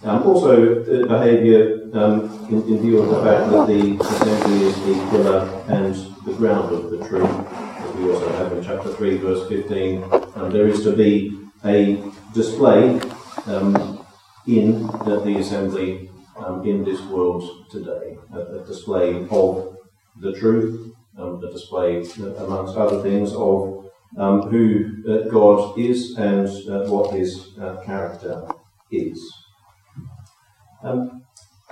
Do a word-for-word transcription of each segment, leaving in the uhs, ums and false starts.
Um, also, the behaviour um, in, in view of the fact that the assembly is the pillar and the ground of the truth, as we also have in chapter three, verse fifteen. Um, there is to be a display um, in the, the assembly um, in this world today, a, a display of the truth, um, a display, uh, amongst other things, of um, who uh, God is and uh, what his uh, character is. Um,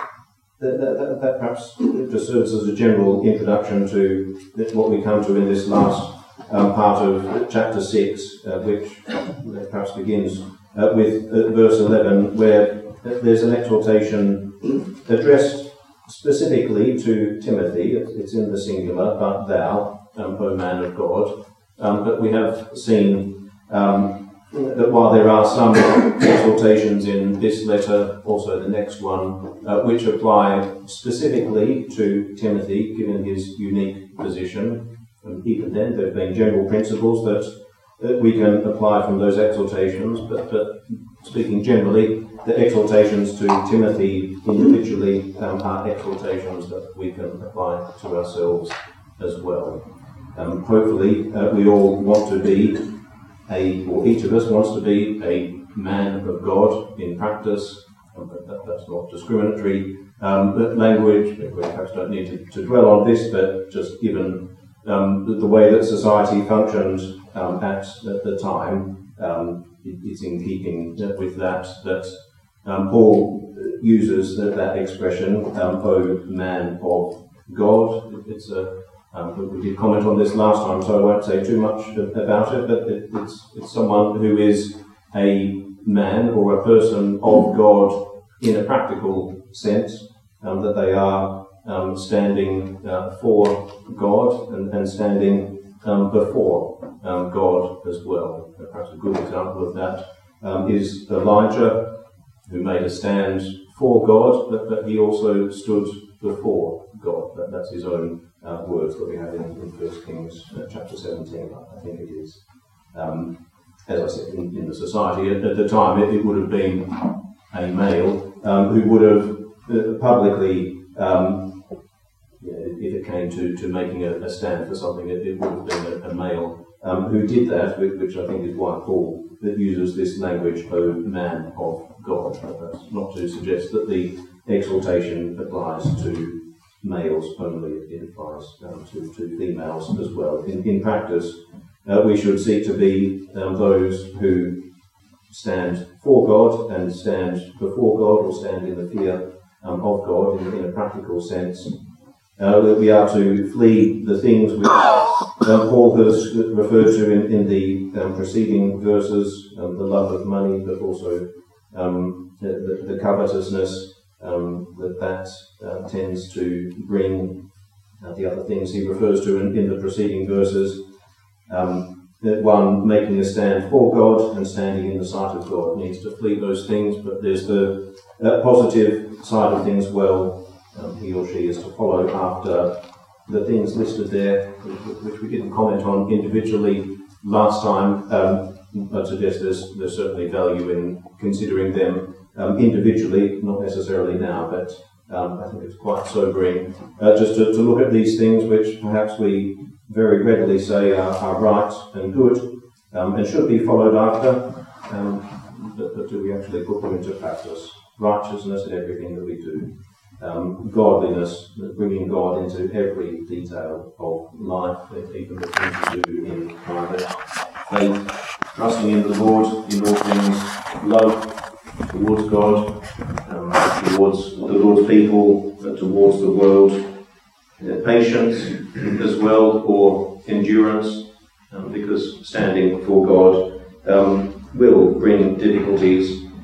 that, that, that perhaps just serves as a general introduction to what we come to in this last um, part of chapter six, uh, which perhaps begins uh, with uh, verse eleven, where there's an exhortation addressed specifically to Timothy. It's in the singular, but thou, um, O man of God. Um, but we have seen um, that while there are some exhortations in this letter, also the next one, uh, which apply specifically to Timothy, given his unique position, and even then there have been general principles that, that we can apply from those exhortations, but, but speaking generally, the exhortations to Timothy individually um, are exhortations that we can apply to ourselves as well. Um, hopefully, uh, we all want to be A, or each of us wants to be a man of God in practice. Um, that, that's not discriminatory um, but language. We perhaps don't need to, to dwell on this, but just given um, the, the way that society functioned um, at, at the time, um, it, it's in keeping with that that um, Paul uses that, that expression, um, "O man of God." It, it's a Um, we did comment on this last time, so I won't say too much about it, but it, it's, it's someone who is a man or a person of God in a practical sense, um, that they are um, standing uh, for God and, and standing um, before um, God as well. Perhaps a good example of that um, is Elijah, who made a stand for God, but, but he also stood before God. That, that's his own Uh, words that we have in, in First Kings uh, chapter seventeen, I think it is. Um, as I said, in, in the society at, at the time, it, it would have been a male um, who would have uh, publicly, um, you know, if it came to, to making a, a stand for something, it, it would have been a, a male um, who did that, which I think is why Paul that uses this language, "O man of God." But that's not to suggest that the exhortation applies to males only, it applies um, to, to females as well. In, in practice, uh, we should seek to be um, those who stand for God and stand before God, or stand in the fear um, of God in, in a practical sense. Uh, we are to flee the things which um, Paul has referred to in, in the um, preceding verses, um, the love of money, but also um, the, the, the covetousness Um, that that uh, tends to bring uh, the other things he refers to in, in the preceding verses. Um, that one making a stand for God and standing in the sight of God needs to flee those things, but there's the uh, positive side of things. Well, um, he or she is to follow after the things listed there, which we didn't comment on individually last time, um, but suggest there's, there's certainly value in considering them Um, individually, not necessarily now, but um, I think it's quite sobering uh, just to, to look at these things which perhaps we very readily say are, are right and good um, and should be followed after, um, but, but do we actually put them into practice? Righteousness in everything that we do, um, godliness, bringing God into every detail of life, even the things we do in private, faith, trusting in the Lord in all things, love towards God, um, towards the Lord's people, uh, towards the world, uh, patience as well, or endurance, um, because standing before God um, will bring difficulties,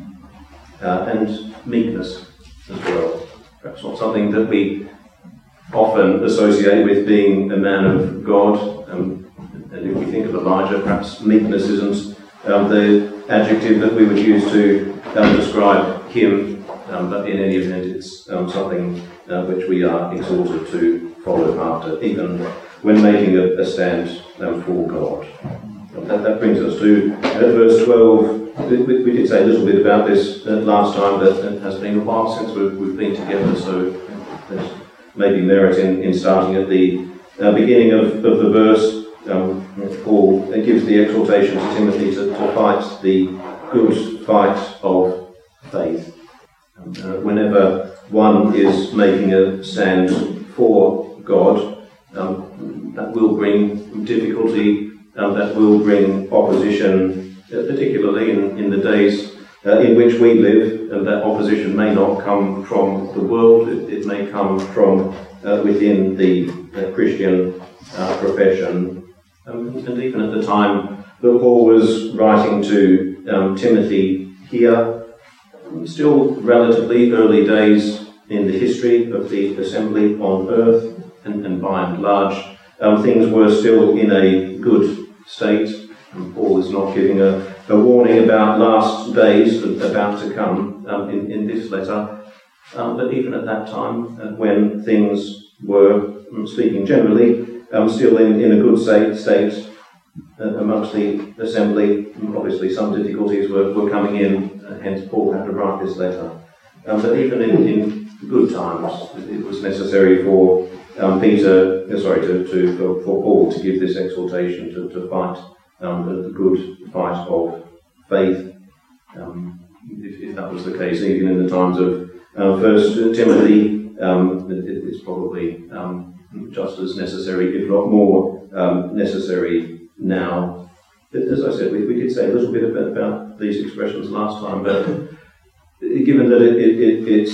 uh, and meekness as well. Perhaps not something that we often associate with being a man of God, um, and if we think of Elijah, perhaps meekness isn't um, the adjective that we would use to Um, describe him, um, but in any event it's um, something uh, which we are exhorted to follow after, even when making a, a stand um, for God. And that, that brings us to uh, verse twelve we, we, we did say a little bit about this uh, last time, but it has been a while since we've, we've been together, so there's maybe merit in, in starting at the uh, beginning of, of the verse. Um, Paul gives the exhortation to Timothy to, to fight the good fight of faith. Um, uh, whenever one is making a stand for God, um, that will bring difficulty, um, that will bring opposition, uh, particularly in, in the days uh, in which we live, and that opposition may not come from the world, it, it may come from uh, within the uh, Christian uh, profession. Um, and even at the time that Paul was writing to um, Timothy here, still relatively early days in the history of the assembly on earth, and, and by and large, um, things were still in a good state. And Paul is not giving a, a warning about last days about to come um, in, in this letter. Um, but even at that time, uh, when things were, speaking generally, Um, still in, in a good state, state uh, amongst the assembly. Obviously some difficulties were, were coming in, uh, hence Paul had to write this letter. Um, but even in, in good times, it was necessary for um, Peter, uh, sorry, to, to for, for Paul to give this exhortation to, to fight um, the, the good fight of faith. Um, if, if that was the case, even in the times of uh, First Timothy, um, it, it's probably um, just as necessary, if not more um, necessary now. But as I said, we, we did say a little bit about, about these expressions last time, but given that it, it, it, it's,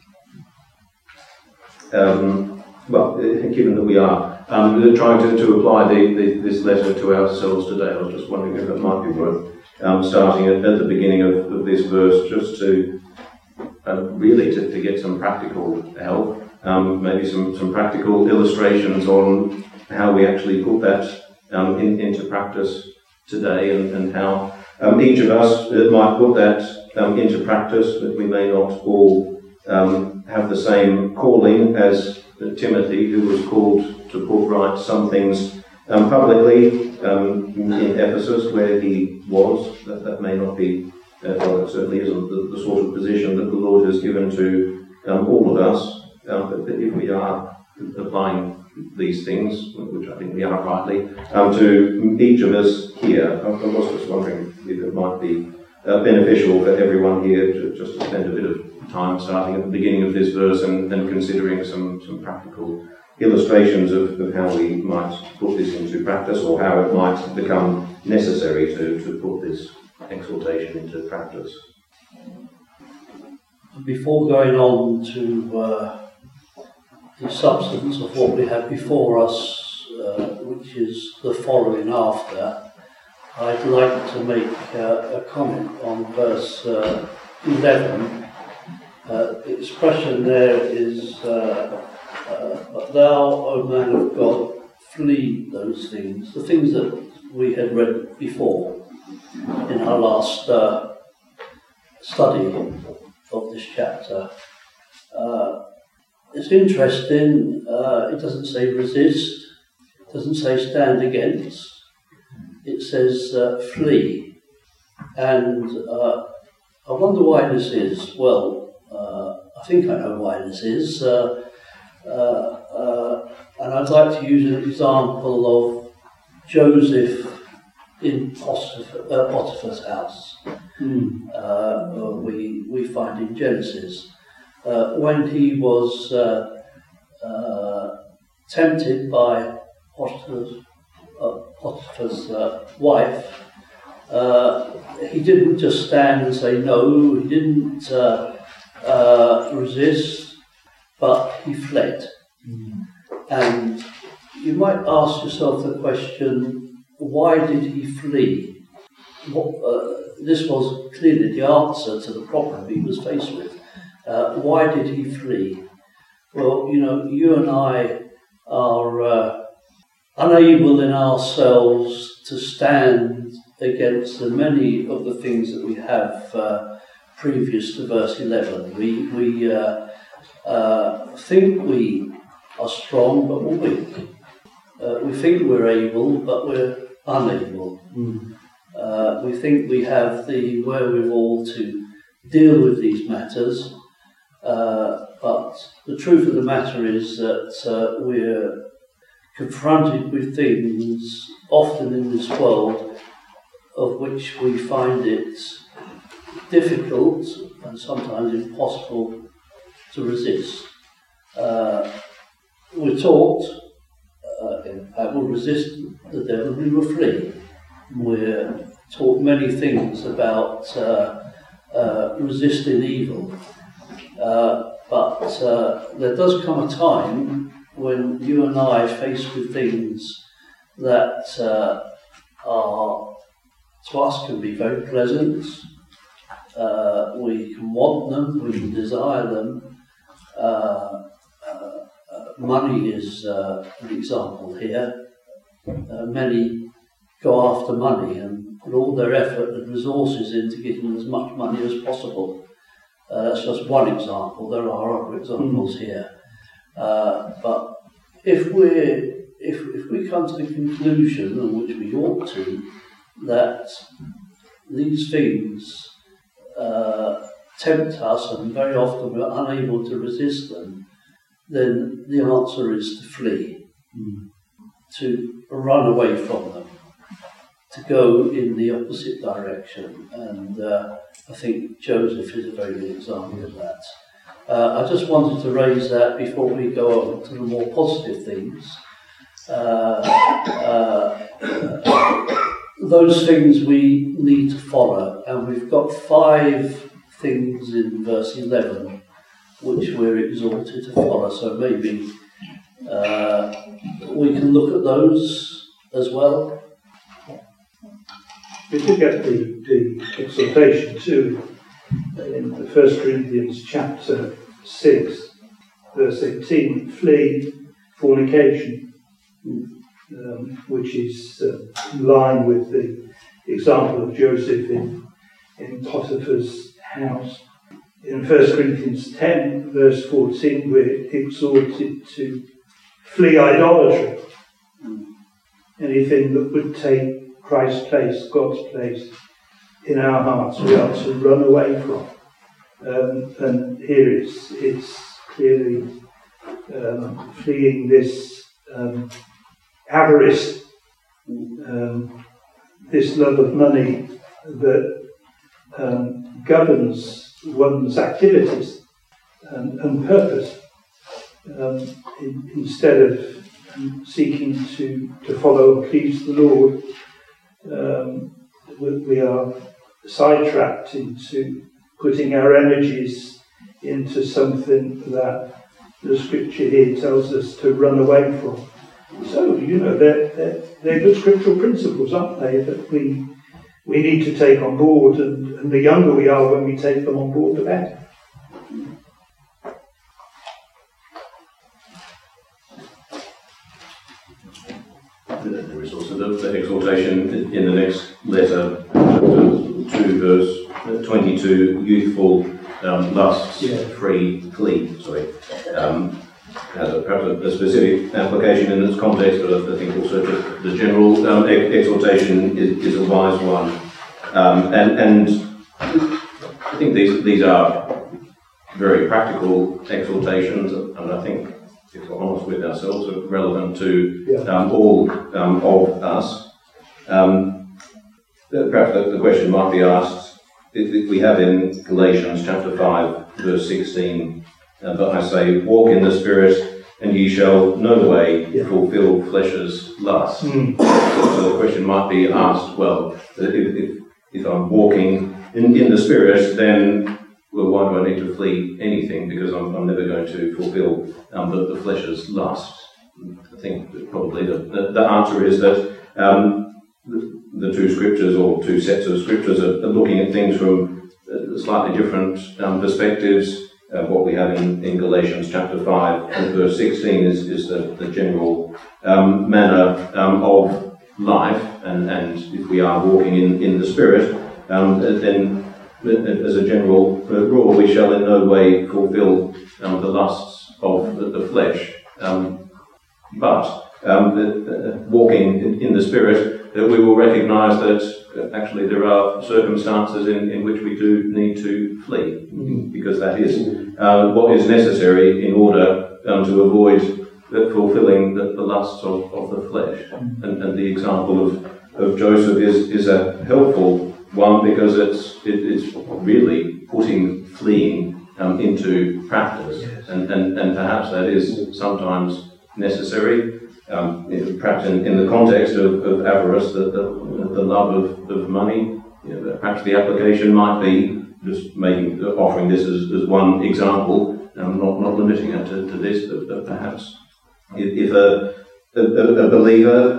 um, well, given that we are um, trying to, to apply the, the, this letter to ourselves today, I was just wondering if it might be worth um, starting at, at the beginning of, of this verse, just to uh, really to, to get some practical help. Um, maybe some, some practical illustrations on how we actually put that um, in, into practice today, and, and how um, each of us uh, might put that um, into practice, but we may not all um, have the same calling as Timothy, who was called to put right some things um, publicly um, in Ephesus, where he was. That, that may not be, uh, well, it certainly isn't the, the sort of position that the Lord has given to um, all of us. Um, but if we are applying these things, which I think we are rightly, um, to each of us here, I was just wondering if it might be uh, beneficial for everyone here to just to spend a bit of time starting at the beginning of this verse and, and considering some, some practical illustrations of, of how we might put this into practice, or how it might become necessary to, to put this exhortation into practice. Before going on to uh, the substance of what we have before us, uh, which is the following after, I'd like to make uh, a comment on verse uh, eleven. Uh, the expression there is, uh, uh, but thou, O man of God, flee those things, the things that we had read before in our last uh, study of this chapter. Uh, it's interesting, uh, it doesn't say resist, it doesn't say stand against, it says uh, flee. And uh, I wonder why this is. Well, uh, I think I know why this is, uh, uh, uh, and I'd like to use an example of Joseph in Potiphar, uh, Potiphar's house. Mm. Uh, we we find in Genesis uh, when he was uh, uh, tempted by Potiphar's, uh, Potiphar's uh, wife, uh, he didn't just stand and say no. He didn't uh, uh, resist, but he fled. Mm. And you might ask yourself the question: why did he flee? What, uh, this was clearly the answer to the problem he was faced with. Uh, why did he flee? Well, you know, you and I are uh, unable in ourselves to stand against the many of the things that we have uh, previous to verse eleven. We, we uh, uh, think we are strong, but we're weak. Uh, we think we're able, but we're unable. Mm. Uh, we think we have the wherewithal to deal with these matters, uh, but the truth of the matter is that uh, we're confronted with things often in this world of which we find it difficult and sometimes impossible to resist. Uh, we're taught, uh, in fact, we'll resist the devil and he will flee. We're taught many things about uh, uh, resisting evil, uh, but uh, there does come a time when you and I are faced with things that uh, are, to us, can be very pleasant. Uh, we can want them, we can desire them. Uh, uh, uh, money is uh, an example here. Uh, many go after money and put all their effort and resources into getting as much money as possible. Uh, that's just one example. There are other examples mm. here. Uh, but if we if if we come to the conclusion, and which we ought to, that these things uh, tempt us and very often we're unable to resist them, then the answer is to flee, mm. to run away from them, to go in the opposite direction. And uh, I think Joseph is a very good example of that. Uh, I just wanted to raise that before we go on to the more positive things. Uh, uh, uh, those things we need to follow, and we've got five things in verse eleven which we're exhorted to follow, so maybe uh, we can look at those as well. We did get the, the exhortation too in the First Corinthians chapter six, verse eighteen, flee fornication, um, which is uh, in line with the example of Joseph in, in Potiphar's house. In First Corinthians ten, verse fourteen, we're exhorted to flee idolatry, anything that would take Christ's place, God's place in our hearts, we are to run away from. Um, and here it's, it's clearly um, fleeing this um, avarice, um, this love of money that um, governs one's activities and, and purpose, um, in, instead of um, seeking to, to follow and please the Lord. Um, we are sidetracked into putting our energies into something that the scripture here tells us to run away from. So, you know, they're, they're, they're good scriptural principles, aren't they, that we we need to take on board, and, and the younger we are when we take them on board, the better. There is also the, the exhortation in the next letter, chapter two, verse twenty-two, youthful um, lusts, yeah. free, flee, sorry, um, has a, perhaps a, a specific application in its context, but I think also just the general um, exhortation is, is a wise one. Um, and, and I think these, these are very practical exhortations, and I think, if we're honest with ourselves, are relevant to yeah. um, all um, of us. Um, perhaps the, the question might be asked, if we have in Galatians chapter five, verse sixteen, uh, but I say, walk in the Spirit, and ye shall no way yeah. fulfill flesh's lust. Mm. So, so the question might be asked, well, if, if, if I'm walking in, in the Spirit, then well, why do I need to flee anything? Because I'm, I'm never going to fulfill um, the, the flesh's lust. I think that probably the, the, the answer is that um, the, the two scriptures, or two sets of scriptures, are, are looking at things from slightly different um, perspectives. Uh, what we have in, in Galatians chapter five and verse sixteen is, is the, the general um, manner um, of life, and, and if we are walking in, in the Spirit, um, then as a general rule, we shall in no way fulfill um, the lusts of the, the flesh. Um, but um, the, the walking in, in the Spirit, that we will recognise that uh, actually there are circumstances in, in which we do need to flee, mm. because that is uh, what is necessary in order um, to avoid uh, fulfilling the, the lusts of, of the flesh. Mm. And, and the example of, of Joseph is, is a helpful one, because it's it, it's really putting fleeing um, into practice, yes. and, and, and perhaps that is sometimes necessary. Um, perhaps in, in the context of, of avarice, the, the, the love of, of money, you know, perhaps the application might be just making offering this as, as one example, um, not not limiting it to, to this, but, but perhaps if, if a, a, a believer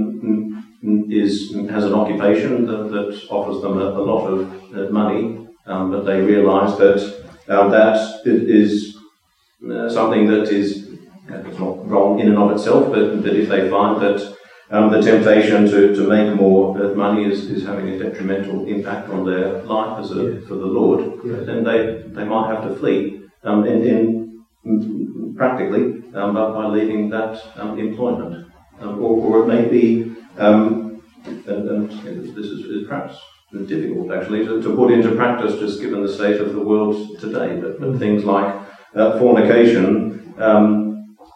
um, is has an occupation that, that offers them a, a lot of uh, money, um, but they realise that um, that is uh, something that is it's not wrong in and of itself, but, but if they find that um, the temptation to, to make more money is, is having a detrimental impact on their life as a, yes. for the Lord, yes. then they, they might have to flee um, in, in practically um, by, by leaving that um, employment. Um, or, or it may be, um, and, and this is, is perhaps difficult actually to, to put into practice just given the state of the world today, but, but things like uh, fornication, um,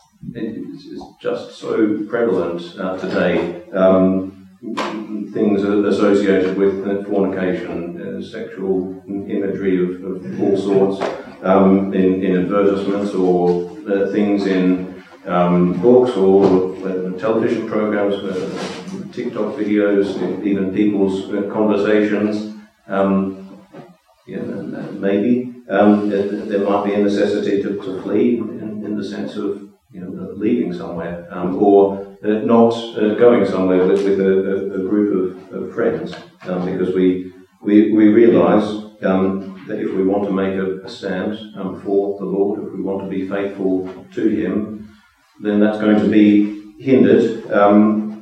It's, it's just so prevalent uh, today. Um, things associated with fornication, uh, sexual imagery of, of all sorts um, in, in advertisements or uh, things in um, books or uh, television programs, uh, TikTok videos, even people's uh, conversations. Um, yeah, maybe um, there might be a necessity to, to flee in, in the sense of You know, leaving somewhere, um, or uh, not uh, going somewhere with, with a, a, a group of, of friends, um, because we we, we realise um, that if we want to make a, a stand um, for the Lord, if we want to be faithful to Him, then that's going to be hindered um,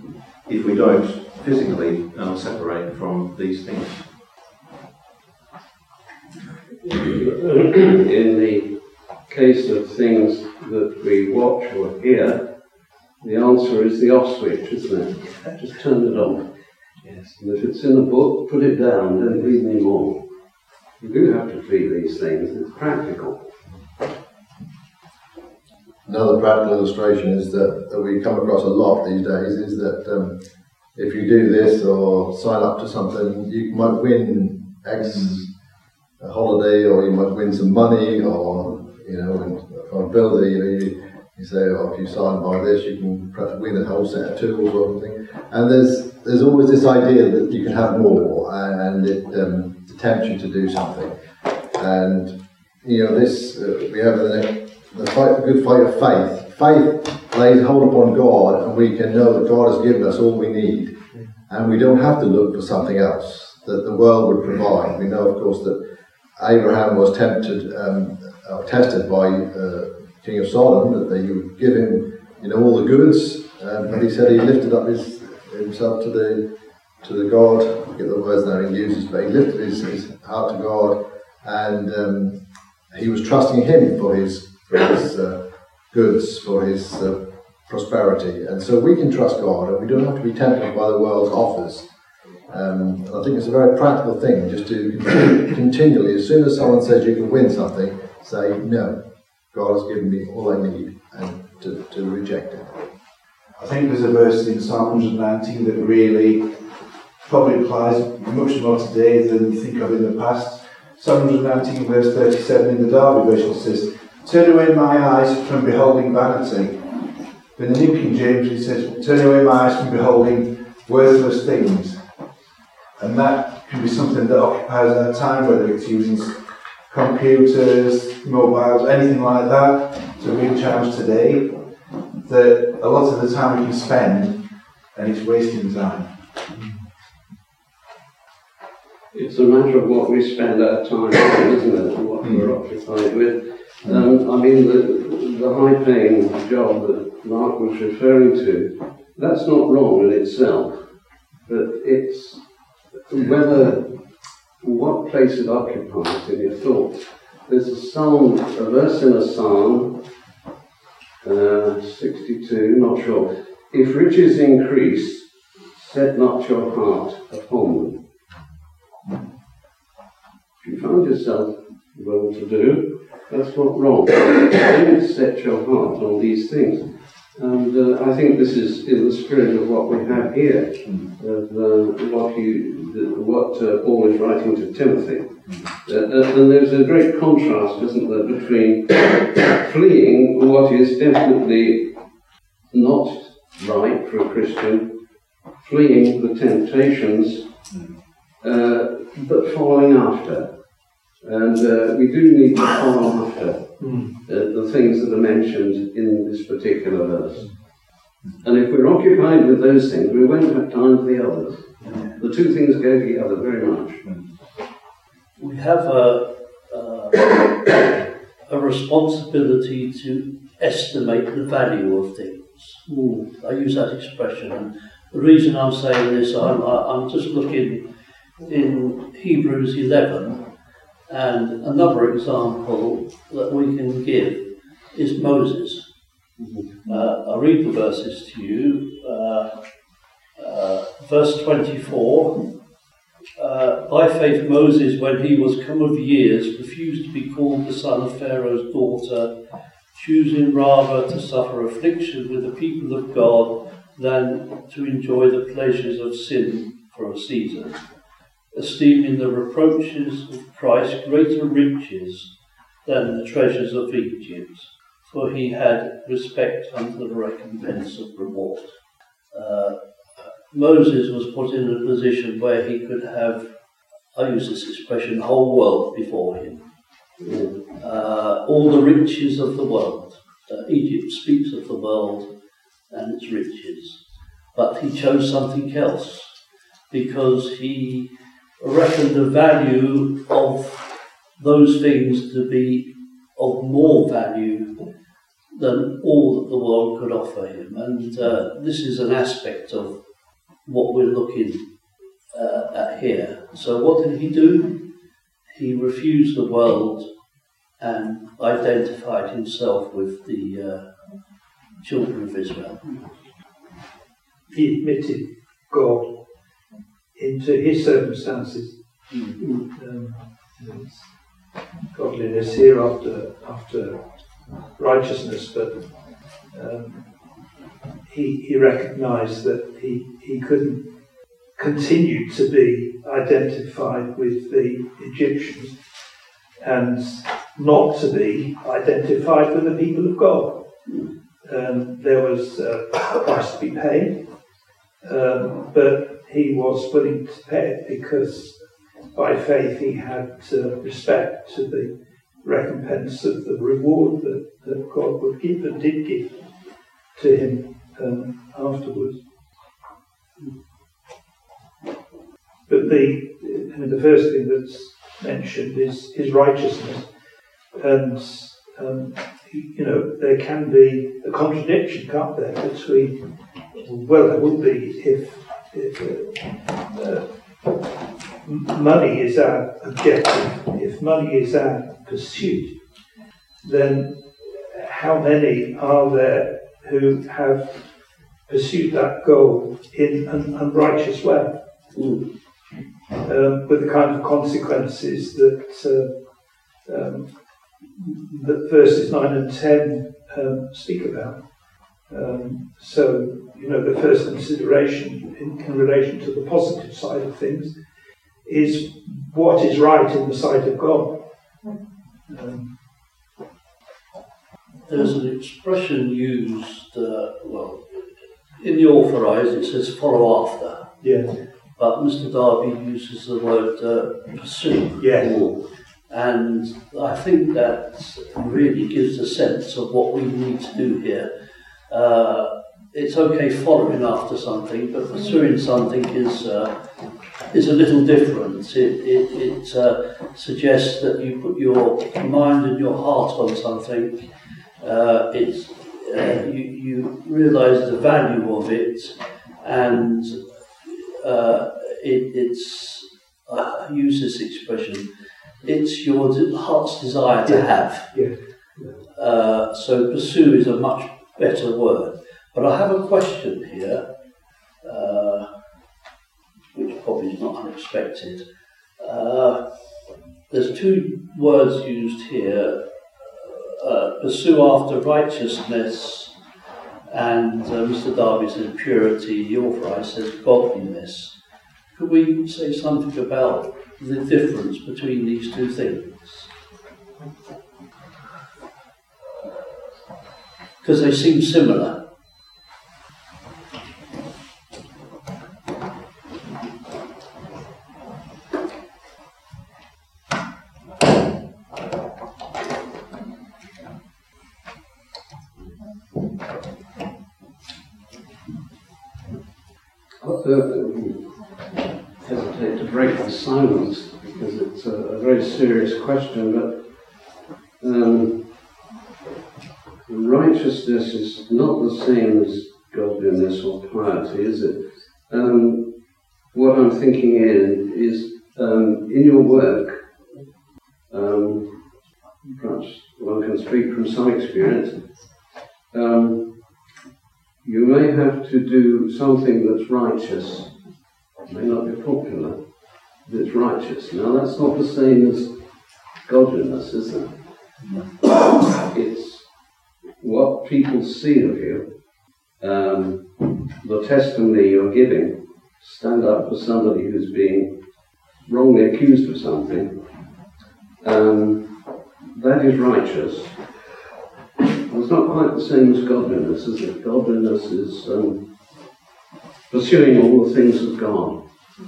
if we don't physically um, separate from these things. In the case of things that we watch or hear, the answer is the off switch, isn't it? Just turn it on. Yes. And if it's in a book, put it down, don't read any more. You do have to flee these things, it's practical. Another practical illustration is that, that we come across a lot these days is that um, if you do this or sign up to something, you might win X a holiday, or you might win some money, or you know, on a builder, you know, you, you say, oh, if you sign by this, you can win a whole set of tools or something. And there's there's always this idea that you can have more, and it um, tempts you to do something. And you know, this uh, we have the, the fight, the good fight of faith. Faith lays hold upon God, and we can know that God has given us all we need, and we don't have to look for something else that the world would provide. We know, of course, that Abraham was tempted. Um, Uh, tested by uh, King of Sodom, that they would give him, you know, all the goods, um, but he said he lifted up his himself to the to the God. I forget the words now he uses, but he lifted his, his heart to God, and um, he was trusting Him for his for his uh, goods, for his uh, prosperity, and so we can trust God, and we don't have to be tempted by the world's offers. Um, I think it's a very practical thing just to continually, as soon as someone says you can win something, say, no, God has given me all I need, and to, to reject it. I think there's a verse in Psalm one nineteen that really probably applies much more today than you think of in the past. Psalm one nineteen verse thirty-seven in the Derby version says, turn away my eyes from beholding vanity. In the New King James it says, turn away my eyes from beholding worthless things. And that can be something that occupies our time, whether it's using computers, mobiles, anything like that. It's a real challenge today that a lot of the time we can spend, and it's wasting time. It's a matter of what we spend our time on, isn't it, and what we're occupied with. Um, I mean, the, the high-paying job that Mark was referring to, that's not wrong in itself, but it's whether what place it occupies in your thoughts. There's a psalm, a verse in a psalm, uh, sixty-two, not sure. If riches increase, set not your heart upon them. you find yourself well to do, that's not wrong. Don't set your heart on these things. And uh, I think this is in the spirit of what we have here, of uh, what, you, the, what uh, Paul is writing to Timothy. Uh, and there's a great contrast, isn't there, between fleeing what is definitely not right for a Christian, fleeing the temptations, uh, but following after. And uh, we do need to follow after uh, the things that are mentioned in this particular verse. And if we're occupied with those things, we won't have time for the others. The two things go together very much. We have a, a, a responsibility to estimate the value of things. Mm. I use that expression. And the reason I'm saying this, I'm, I'm just looking in Hebrews eleven, and another example that we can give is Moses. Mm-hmm. uh, I'll read the verses to you. Uh, uh, verse twenty-four. Uh, by faith Moses, when he was come of years, refused to be called the son of Pharaoh's daughter, choosing rather to suffer affliction with the people of God than to enjoy the pleasures of sin for a season, esteeming the reproaches of Christ greater riches than the treasures of Egypt, for he had respect unto the recompense of reward. Uh, Moses was put in a position where he could have, I use this expression, the whole world before him. Uh, all the riches of the world. Uh, Egypt speaks of the world and its riches. But he chose something else because he reckoned the value of those things to be of more value than all that the world could offer him. And uh, this is an aspect of what we're looking uh, at here. So what did he do? He refused the world and identified himself with the uh, children of Israel. He admitted God into his circumstances. Mm-hmm. Um, godliness here after after righteousness, but um, he he recognised that he he couldn't continue to be identified with the Egyptians and not to be identified with the people of God. Um, there was uh, a price to be paid, um, but he was willing to pay it because by faith he had uh, respect to the recompense of the reward that, that God would give and did give to him um, afterwards. But the, I mean, the first thing that's mentioned is his righteousness. And, um, you know, there can be a contradiction, can't there, between, well, there would be if, if uh, uh, money is our objective, if money is our pursuit, then how many are there who have pursued that goal in an unrighteous way? Mm. Um, with the kind of consequences that uh, um, that verses nine and ten um, speak about. Um, so, you know, the first consideration in, in relation to the positive side of things is what is right in the sight of God. Um, There's an expression used, uh, well, in the Authorised it says follow after. Yeah. But Mister Darby uses the word uh, pursue. Yeah. And I think that really gives a sense of what we need to do here. Uh, it's okay following after something, but pursuing something is uh, is a little different. It, it, it uh, suggests that you put your mind and your heart on something. Uh, it's, uh, you, you realise the value of it, and uh, it, it's, I use this expression, it's your heart's desire to have. Yeah. Uh, so pursue is a much better word. But I have a question here, uh, which probably is not unexpected. Uh, there's two words used here, uh, pursue after righteousness, and uh, Mister Darby said purity, the authorised says godliness. Could we say something about the difference between these two things? Because they seem similar. I hesitate to break the silence because it's a, a very serious question, but um, righteousness is not the same as godliness or piety, is it? Um, what I'm thinking in is um, in your work, um, perhaps one can speak from some experience, um, you may have to do something that's righteous. It may not be popular, but it's righteous. Now that's not the same as godliness, is it? It's what people see of you, um, the testimony you're giving. Stand up for somebody who's being wrongly accused of something. Um, that is righteous. It's not quite the same as godliness, is it? Godliness is um, pursuing all the things of God.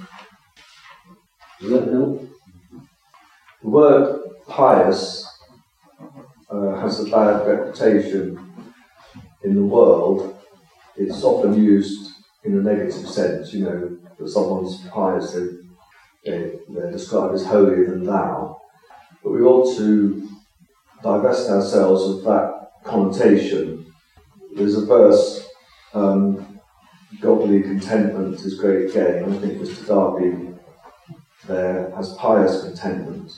Does that help? The word pious uh, has a bad reputation in the world. It's often used in a negative sense, you know, that someone's pious, they, they, they're described as holier than thou. But we ought to divest ourselves of that connotation. There's a verse, um, godly contentment is great gain. I think Mister Darby there has pious contentment.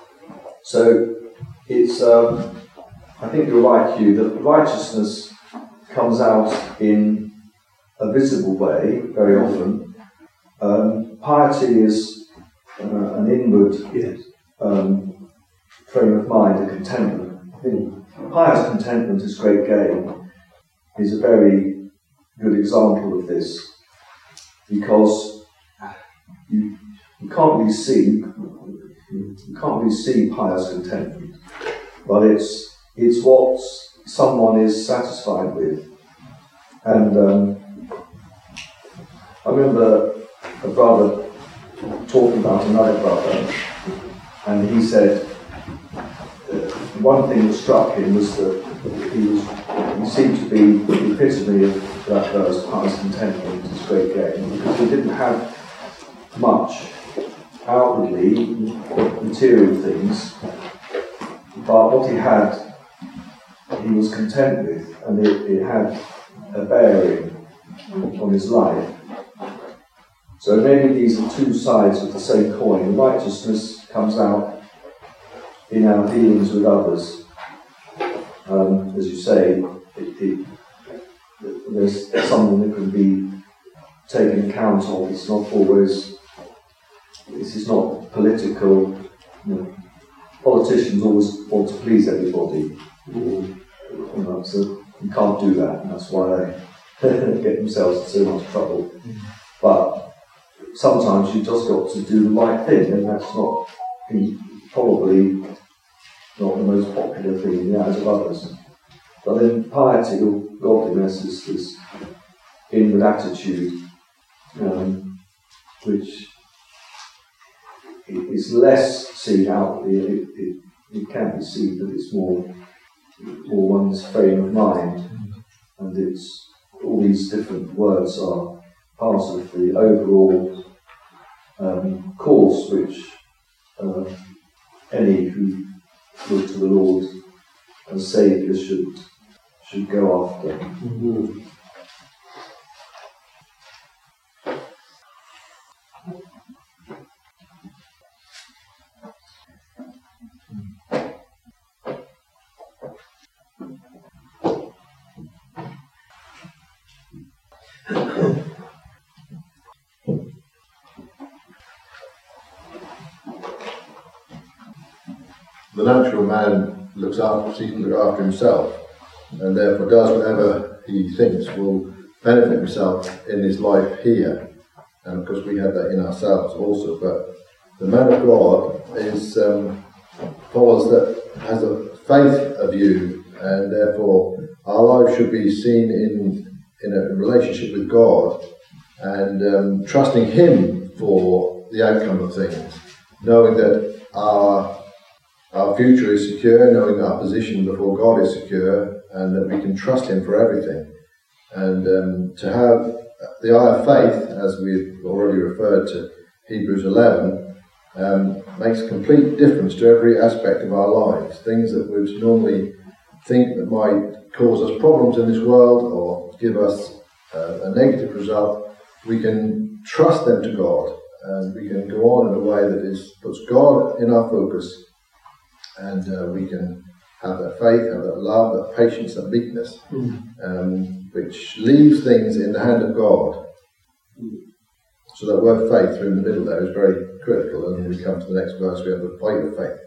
So it's, um, I think you're right, Hugh, that righteousness comes out in a visible way very often. Um, piety is uh, an inward Yes. um, frame of mind, a contentment. I think pious contentment is great gain is a very good example of this, because you, you can't really see you can't really see pious contentment, but it's it's what someone is satisfied with. And um, I remember a brother talking about another brother, and he said one thing that struck him was that he was he seemed to be the epitome of that verse, pious contentment is great gain, because he didn't have much outwardly material things, but what he had he was content with, and it, it had a bearing on his life. So maybe these are two sides of the same coin. Righteousness comes out in our dealings with others. Um, as you say, it, it, there's something that can be taken account of. It's not always, this is not political. You know, politicians always want to please everybody. You know, so you can't do that, and that's why they get themselves in so much trouble. But sometimes you've just got to do the right thing, and that's not probably not the most popular thing in the eyes of others. But then piety or godliness is this inward attitude, um, which is less seen outwardly. It, it, it can be seen, but it's more, more one's frame of mind, and it's all these different words are part of the overall um, course which uh, any who look to the Lord as Saviour should should go after. Mm-hmm. the natural man looks after, seeks to look after himself, and therefore does whatever he thinks will benefit himself in his life here. And of course we have that in ourselves also. But the man of God is um, follows that, has a faith view, and therefore our life should be seen in in a relationship with God, and um, trusting Him for the outcome of things, knowing that our our future is secure, knowing that our position before God is secure, and that we can trust Him for everything. And um, to have the eye of faith, as we've already referred to Hebrews eleven, um, makes a complete difference to every aspect of our lives. Things that we'd normally think that might cause us problems in this world or give us uh, a negative result, we can trust them to God, and we can go on in a way that is puts God in our focus, and uh, we can have that faith, have that love, that patience, that meekness, mm. um, which leaves things in the hand of God. So that word faith through in the middle there is very critical, and we come to the next verse, we have the fight of faith.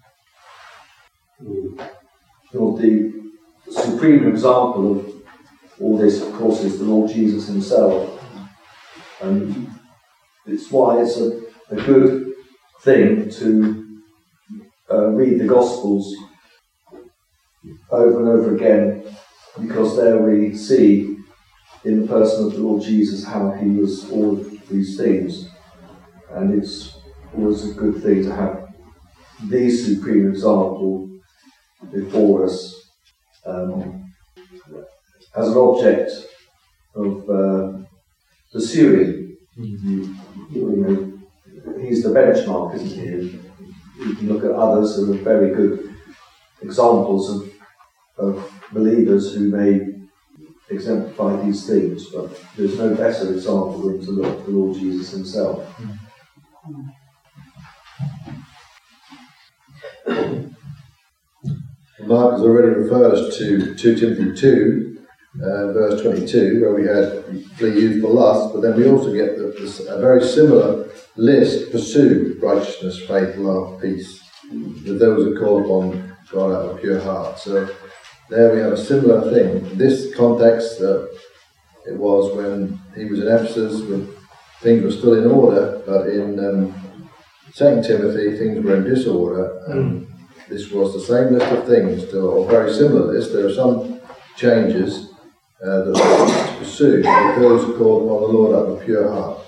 Mm. Well, the supreme example of all this, of course, is the Lord Jesus himself. And it's why it's a, a good thing to uh, read the Gospels over and over again, because there we see in the person of the Lord Jesus how he was all of these things. And it's always a good thing to have the supreme example before us um, as an object of uh, pursuing. Mm-hmm. You know, he's the benchmark, isn't he? You can look at others who are very good examples of, of believers who may exemplify these things, but there's no better example than to look at the Lord Jesus himself. Mark has already referred us to two Timothy two, uh, verse twenty-two, where we had flee youthful lust, but then we also get the, this, a very similar list: pursue righteousness, faith, love, peace, with those who call upon God out of a pure heart. So there we have a similar thing. This context, uh, it was when he was in Ephesus, when things were still in order, but in um, Second Timothy things were in disorder. And this was the same list of things, or very similar list. There are some changes uh, that we need to pursue with those who call upon the Lord out of a pure heart.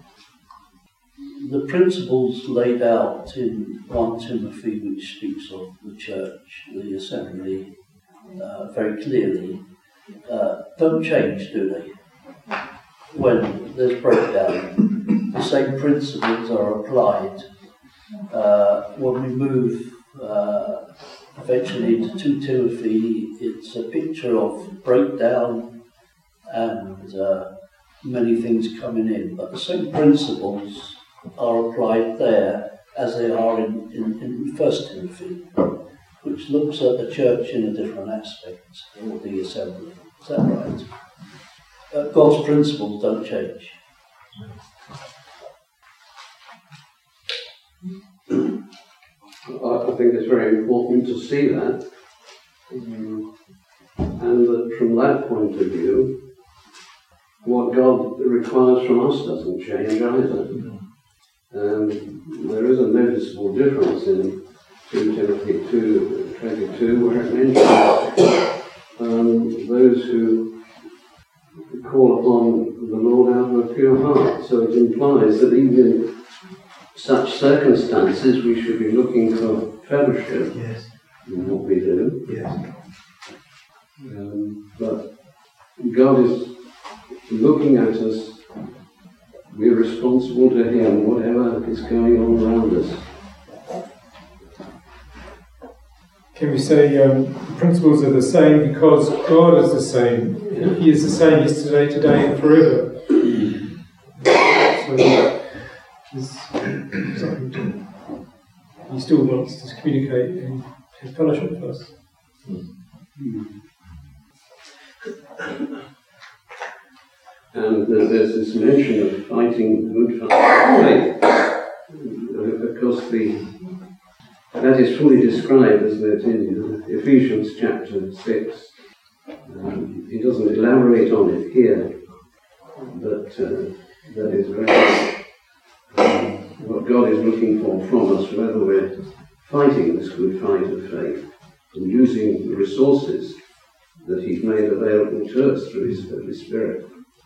The principles laid out in First Timothy, which speaks of the church, the assembly, uh, very clearly, uh, don't change, do they? When there's breakdown, the same principles are applied. Uh, when we move uh, eventually into Second Timothy, it's a picture of breakdown and uh, many things coming in, but the same principles are applied there as they are in, in, in First Timothy, which looks at the church in a different aspect, or the assembly. Is that right? Uh, God's principles don't change. I think it's very important to see that, um, and that from that point of view, what God requires from us doesn't change either. Um, there is a noticeable difference in Second Timothy two twenty-two, where it mentions um, those who call upon the Lord out of a pure heart. So it implies that even in such circumstances we should be looking for fellowship yes. in what we do. Yes. Um, but God is looking at us. We're responsible to Him, whatever is going on around us. Can we say um, the principles are the same because God is the same? He is the same yesterday, today, and forever. So there's something to, He still wants to communicate and have fellowship with us. And there's this mention of fighting the good fight of faith. Of course, the that is fully described, isn't it, in Ephesians chapter six. Um, he doesn't elaborate on it here, but uh, that is very um, what God is looking for from us, whether we're fighting this good fight of faith and using the resources that He's made available to us through His Holy Spirit.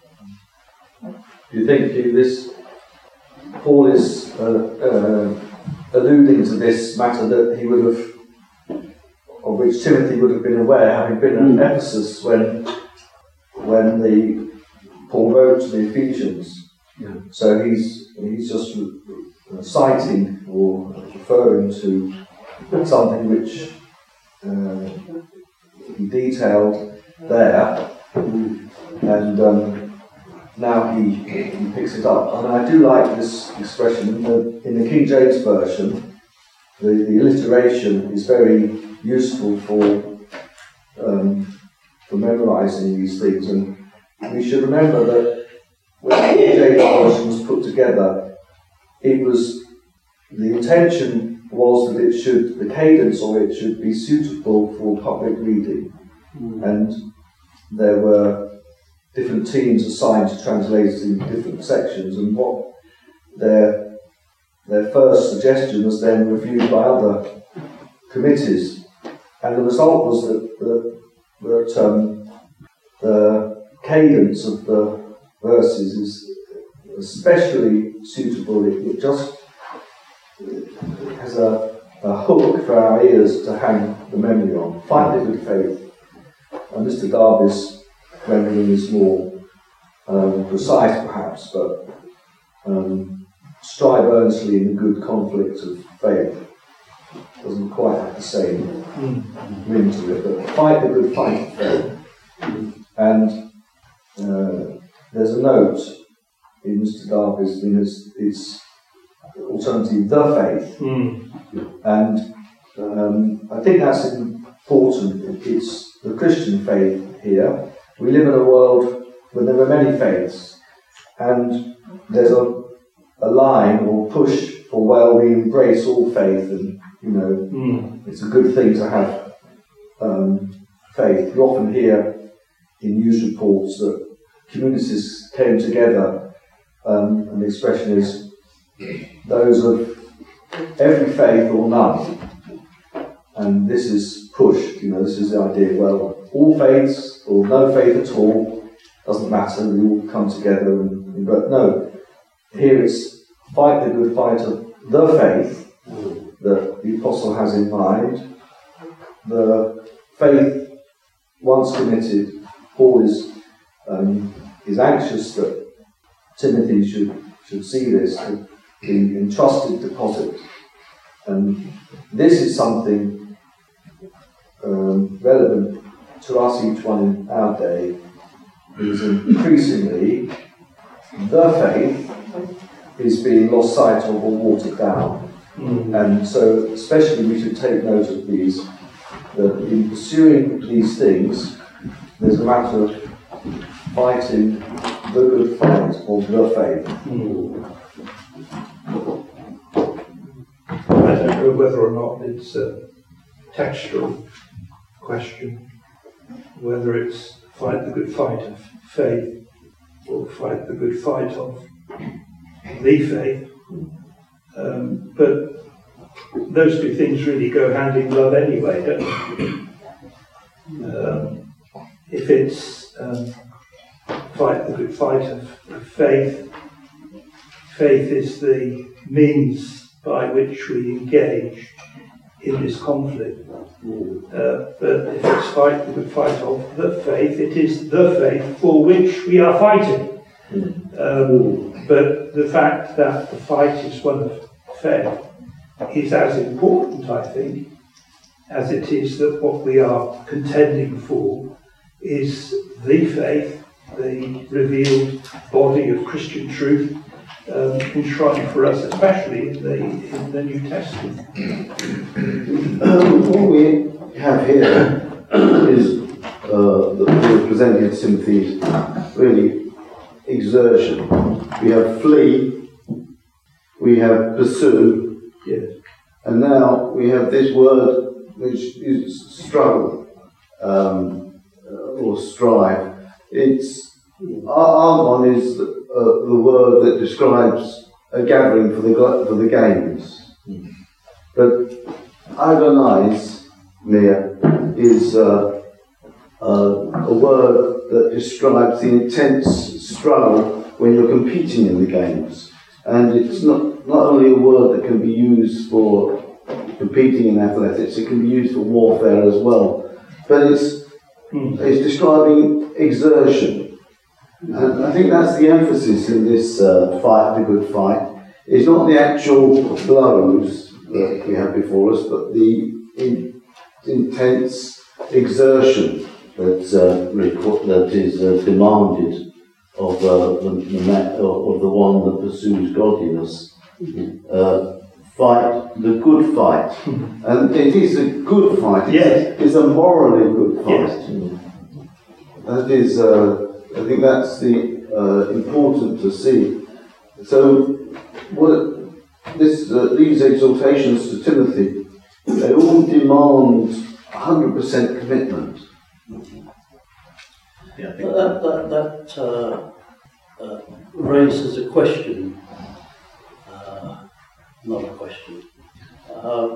Do you think this, Paul is uh, uh, alluding to this matter that he would have, of which Timothy would have been aware, having been at mm. Ephesus when when the Paul wrote to the Ephesians? Yeah. So he's he's just citing or referring to something which uh, he detailed there, and um, now he, he picks it up. And I do like this expression in the, in the King James Version. The, the alliteration is very useful for um, for memorising these things, and we should remember that when the King James Version was put together, it was the intention was that it should, the cadence of it should be suitable for public reading. Mm. And there were different teams assigned to translate it in different sections, and what their their first suggestion was then reviewed by other committees. And the result was that, that, that um, the cadence of the verses is especially suitable. It, it just has a, a hook for our ears to hang the memory on. Fight the good faith. And Mister Darby's rendering is more um, precise, perhaps, but um, strive earnestly in the good conflict of faith. Doesn't quite have the same mm. ring to it, but fight the good fight of faith. Mm. And uh, there's a note in Mister Darby's, in his, its alternative, the faith. Mm. And um, I think that's important. It's the Christian faith here. We live in a world where there are many faiths, and there's a, a line or push for, well, we embrace all faith, and you know, mm. it's a good thing to have um, faith. You often hear in news reports that communities came together, um, and the expression is those of every faith or none. And this is pushed, you know, this is the idea, well, all faiths or no faith at all, doesn't matter, we all come together. And, but no, here it's fight the good fight of the faith that the Apostle has in mind. The faith once committed, Paul is um, is anxious that Timothy should should see this, the entrusted deposit. And this is something um, relevant to us, each one in our day, is increasingly the faith is being lost sight of or watered down. Mm-hmm. And so especially we should take note of these, that in pursuing these things, there's a matter of fighting the good fight of the faith. Mm-hmm. I don't know whether or not it's a textual question, whether it's fight the good fight of faith or fight the good fight of the faith. Um, but those two things really go hand in glove anyway, don't they? Um, if it's um, fight the good fight of, of faith, faith is the means by which we engage in this conflict. Uh, but if it's fight the good fight of the faith, it is the faith for which we are fighting. Um, but the fact that the fight is one of faith is as important, I think, as it is that what we are contending for is the faith, the revealed body of Christian truth, um, enshrined for us, especially in the, in the New Testament. Um, what we have here is uh, the Paul is presenting to Timothy really exertion. We have flee, we have pursue, yes. And now we have this word which is struggle um, or strive. It's our, our one is the, uh, the word that describes a gathering for the for the games, but agonize Mia is uh, uh, a word that describes the intense struggle when you're competing in the games, and it's not not only a word that can be used for competing in athletics, it can be used for warfare as well. But it's it's describing exertion. And I think that's the emphasis in this uh, fight, the good fight. It's not the actual blows that we have before us, but the in, intense exertion that, uh, reco- that is uh, demanded of, uh, the, the ma- of the one that pursues godliness. Uh, fight the good fight. And it is a good fight. Yes. It's a morally good fight. Yes. That is, uh, I think that's the uh, important to see. So, what this uh, these exhortations to Timothy, they all demand one hundred percent commitment. Yeah, I think that that, that uh, uh, raises a question. Uh, not a question. Uh,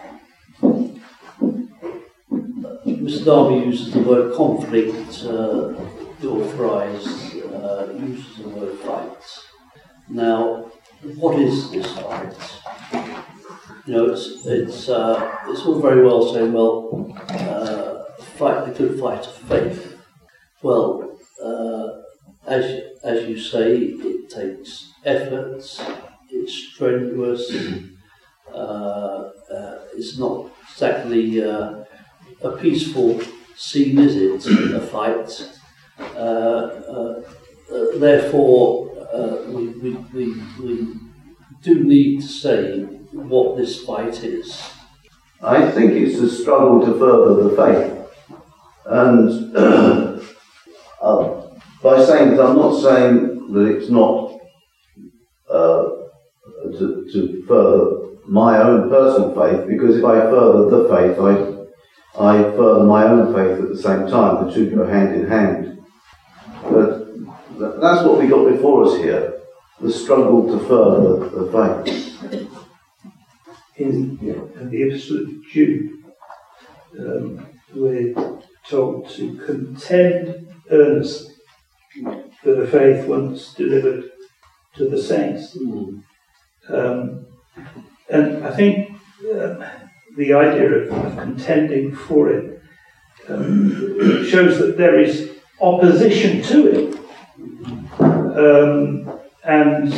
Mister Darby uses the word conflict. Uh, Your Fries uh, uses the word fight. Now, what is this fight? You know, it's it's uh, it's all very well saying, well, uh, fight the good fight of faith. Well, uh, as as you say, it takes efforts. It's strenuous. Uh, uh, it's not exactly uh, a peaceful scene, is it? A fight. Uh, uh, uh, therefore, uh, we, we, we, we do need to say what this fight is. I think it's a struggle to further the faith. And uh, by saying that, I'm not saying that it's not uh, to, to further my own personal faith, because if I further the faith, I, I further my own faith at the same time. The two go hand in hand. But that's what we got before us here, the struggle to further the faith. In, in the Epistle of Jude, um, we're told to contend earnestly for the faith once delivered to the saints. Mm. Um, and I think uh, the idea of, of contending for it um, shows that there is opposition to it. Um, and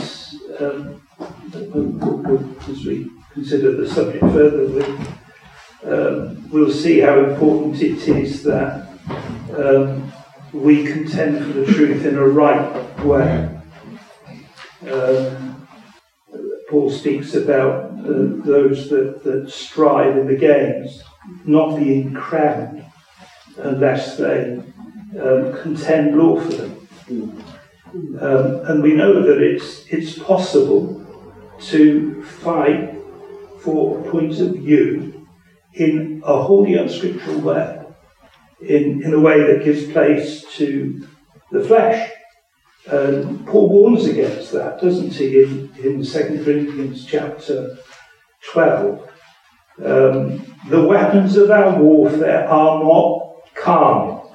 um, as we consider the subject further, we, um, we'll see how important it is that um, we contend for the truth in a right way. Um, Paul speaks about uh, those that, that strive in the games not being crowned unless they um, contend lawfully. Um, and we know that it's it's possible to fight for a point of view in a wholly unscriptural way, in, in a way that gives place to the flesh. Um, Paul warns against that, doesn't he, in, in Second Corinthians chapter twelve. Um, the weapons of our warfare are not carnal,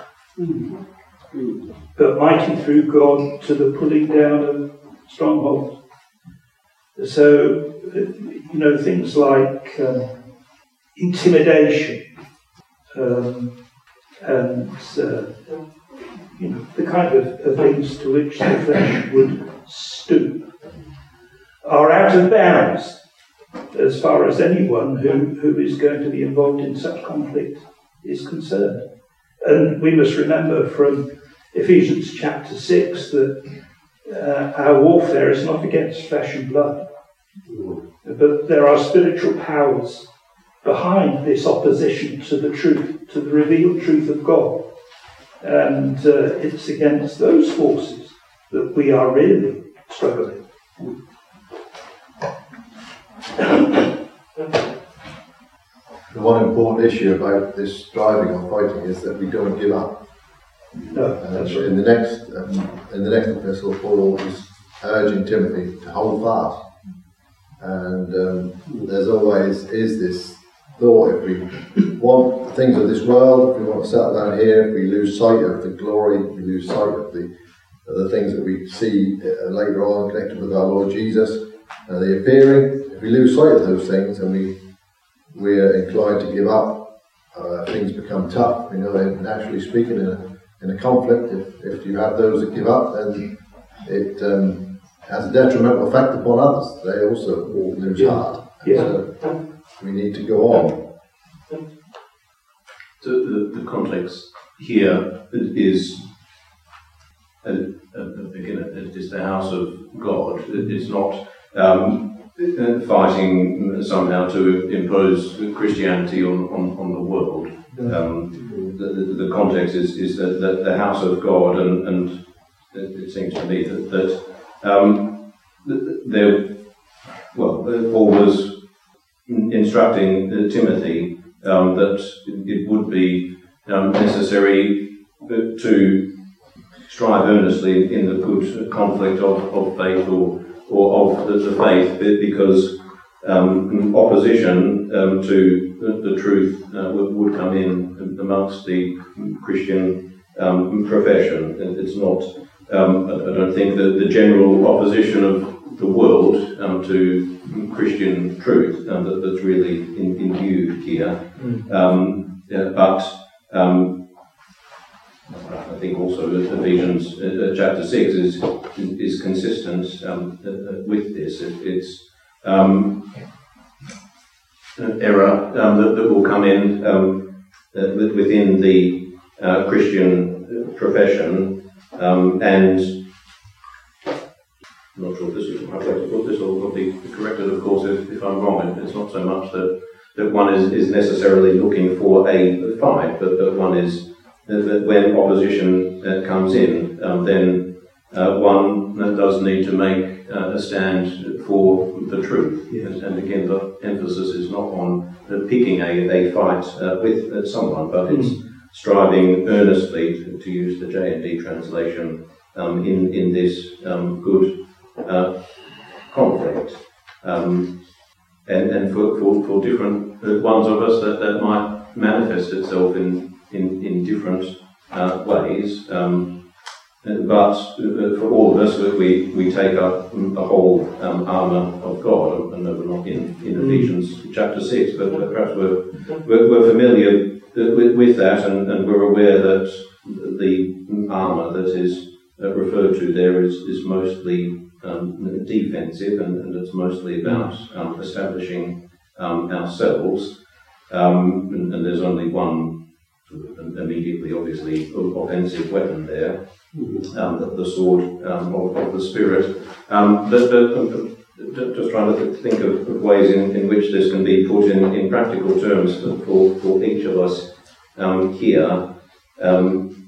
but mighty through God to the pulling down of strongholds. So, you know, things like um, intimidation um, and uh, you know, the kind of, of things to which the flesh would stoop are out of bounds as far as anyone who, who is going to be involved in such conflict is concerned. And we must remember from Ephesians chapter six that uh, our warfare is not against flesh and blood, but there are spiritual powers behind this opposition to the truth, to the revealed truth of God. And uh, it's against those forces that we are really struggling. the one important issue about this striving or fighting is that we don't give up. No, that's right. In the next, um, in the next epistle, Paul is urging Timothy to hold fast. And um, there's always is this thought: if we want things of this world, if we want to settle down here, if we lose sight of the glory, if we lose sight of the of the things that we see uh, later on connected with our Lord Jesus, uh, the appearing. If we lose sight of those things and we we're inclined to give up, uh, things become tough. You know, naturally speaking, in a in a conflict, if if you have those that give up, then it um, has a detrimental effect upon others. They also lose heart. Yeah. So we need to go on. So the, the context here is, uh, uh, again, it is the house of God. It's not um, fighting somehow to impose Christianity on, on, on the world. Um, the, the, the context is, is that, that the house of God, and, and it seems to me that, that um, there, well, Paul was instructing Timothy um, that it would be um, necessary to strive earnestly in the good conflict of, of faith or, or of the, the faith, because um, opposition um, to the, the truth uh, would, would come in amongst the Christian um, profession. It's not, um, I don't think that the general opposition of the world um, to Christian truth um, that, that's really in, in view here. Mm. Um, yeah, but um, I think also Ephesians uh, chapter six is is consistent um, uh, with this. It, it's um, an error um, that, that will come in um, uh, within the uh, Christian profession, um, and I'm not sure if this is how to put this, or will be corrected, of course, if, if I'm wrong. It's not so much that, that one is, is necessarily looking for a fight, but that one is uh, that when opposition uh, comes in, um, then uh, one does need to make uh, a stand for the truth. Yes. And again, the emphasis is not on uh, picking a, a fight uh, with uh, someone, but it's mm. striving earnestly, to, to use the J and D translation, um, in, in this um, good Uh, conflict, um, and, and for, for, for different ones of us that, that might manifest itself in, in, in different uh, ways, um, but uh, for all of us, we, we take up the whole um, armour of God. I know we're not in, in Ephesians chapter six, but perhaps we're, we're, we're familiar with, with that, and, and we're aware that the armour that is uh, referred to there is, is mostly Um, defensive, and, and it's mostly about um, establishing um, ourselves, um, and, and there's only one immediately, obviously, offensive weapon there, um, the, the sword um, of, of the Spirit. Um, but, but, but just trying to think of, of ways in, in which this can be put in, in practical terms for, for each of us um, here. Um,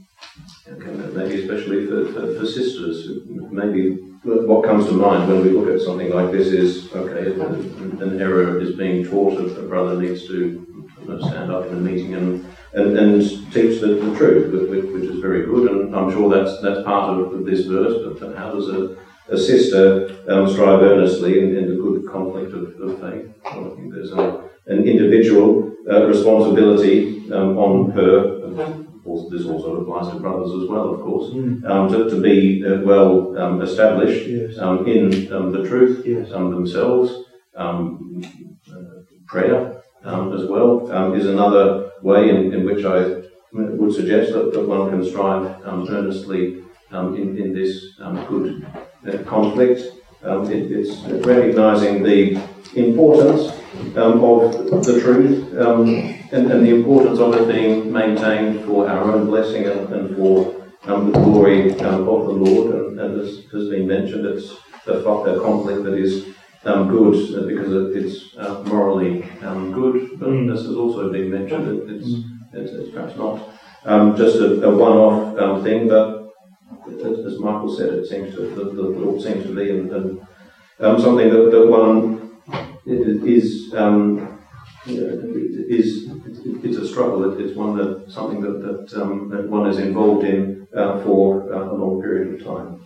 maybe especially for, for, for sisters, maybe what comes to mind when we look at something like this is, okay, an error is being taught, a brother needs to stand up in a meeting and, and, and teach the, the truth, which, which is very good, and I'm sure that's that's part of this verse, but how does a, a sister um, strive earnestly in, in the good conflict of, of faith? Well, I think there's a, an individual uh, responsibility um, on her. This also applies to brothers as well, of course, mm. um, to, to be uh, well um, established yes. um, in um, the truth yes. um, themselves. Um, uh, prayer um, as well um, is another way in, in which I would suggest that, that one can strive um, earnestly um, in, in this um, good uh, conflict. Um, it, it's recognising the importance um, of the truth, um, and, and the importance of it being maintained for our own blessing and, and for um, the glory um, of the Lord. And, and as has been mentioned, it's a, a conflict that is um, good uh, because it, it's uh, morally um, good, but mm. this has also been mentioned, it, it's, it's, it's perhaps not um, just a, a one-off um, thing, but as Michael said, it seems to, the, the Lord seems to be and, and, um, something that, that one is um, you know, it is it's a struggle. It's one that something that that, um, that one is involved in uh, for uh, a long period of time.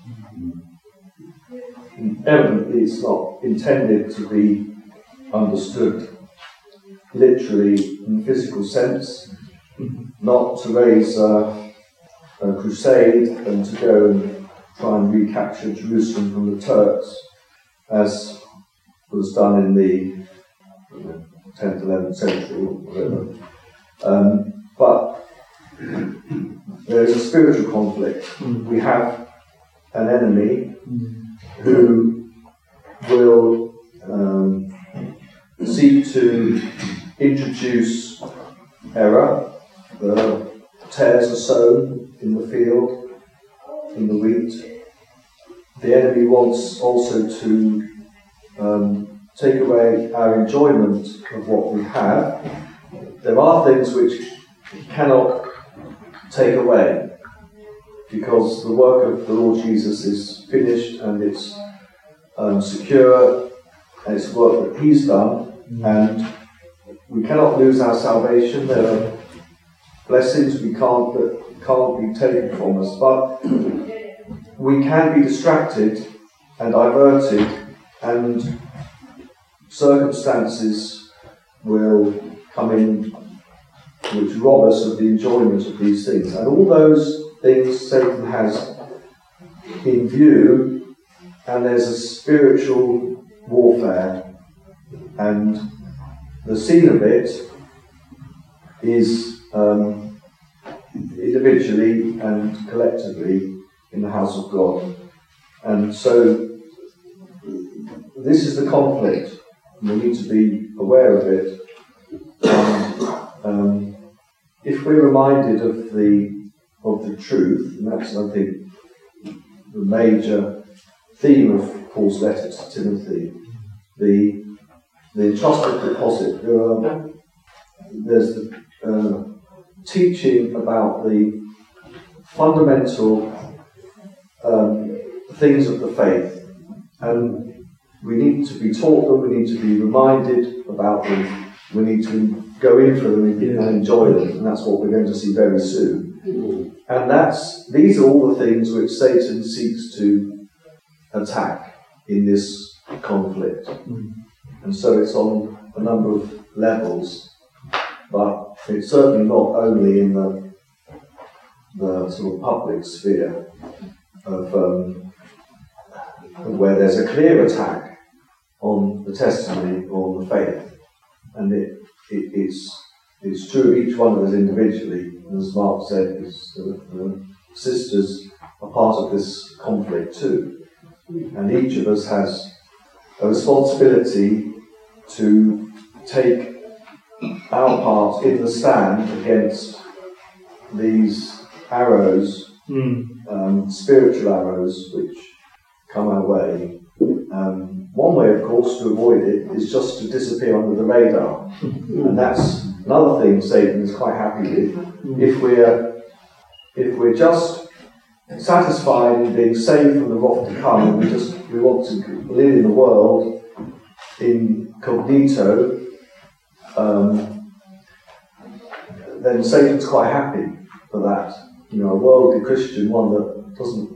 Evidently, it's not intended to be understood literally in the physical sense, not to raise a, a crusade and to go and try and recapture Jerusalem from the Turks, as was done in the tenth, eleventh century or whatever. Um, but there is a spiritual conflict. Mm. We have an enemy mm. who will um, seek to introduce error. The tares are sown in the field, in the wheat. The enemy wants also to um, take away our enjoyment of what we have. There are things which he cannot take away, because the work of the Lord Jesus is finished and it's um, secure, and it's work that He's done, and we cannot lose our salvation. There are blessings we can't that can't be taken from us, but we can be distracted and diverted, and circumstances will come in which rob us of the enjoyment of these things. And all those things Satan has in view, and there's a spiritual warfare, and the scene of it is um, individually and collectively in the house of God. And so this is the conflict. We need to be aware of it. And, um, if we're reminded of the of the truth, and that's, I think, the major theme of Paul's letter to Timothy, the the entrusted deposit. There are, there's the uh, teaching about the fundamental um, things of the faith, and we need to be taught them, we need to be reminded about them, we need to go in for them and enjoy them, and that's what we're going to see very soon. And that's these are all the things which Satan seeks to attack in this conflict. And so it's on a number of levels, but it's certainly not only in the the sort of public sphere of um, where there's a clear attack on the testimony or the faith, and it, it it's it's true of each one of us individually. As Mark said, the, the sisters are part of this conflict too, and each of us has a responsibility to take our part in the stand against these arrows, mm. um, spiritual arrows, which come our way. Um, one way, of course, to avoid it is just to disappear under the radar, and that's another thing Satan is quite happy with. If we're if we're just satisfied in being saved from the wrath to come, and we just we want to live in the world incognito, um, then Satan's quite happy for that. You know, a worldly Christian, one that doesn't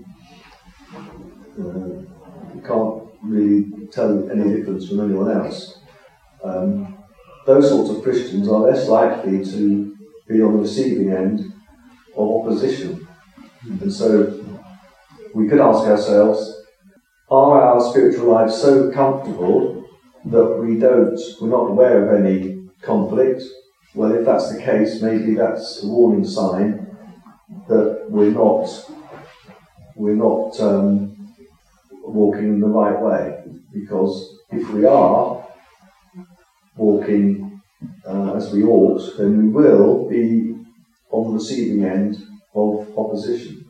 uh, can't really tell any difference from anyone else. Um, those sorts of Christians are less likely to be on the receiving end of opposition. And so we could ask ourselves, are our spiritual lives so comfortable that we don't, we're not aware of any conflict? Well, if that's the case, maybe that's a warning sign that we're not we're not um, walking in the right way. Because if we are walking uh, as we ought, then we will be on the receiving end of opposition.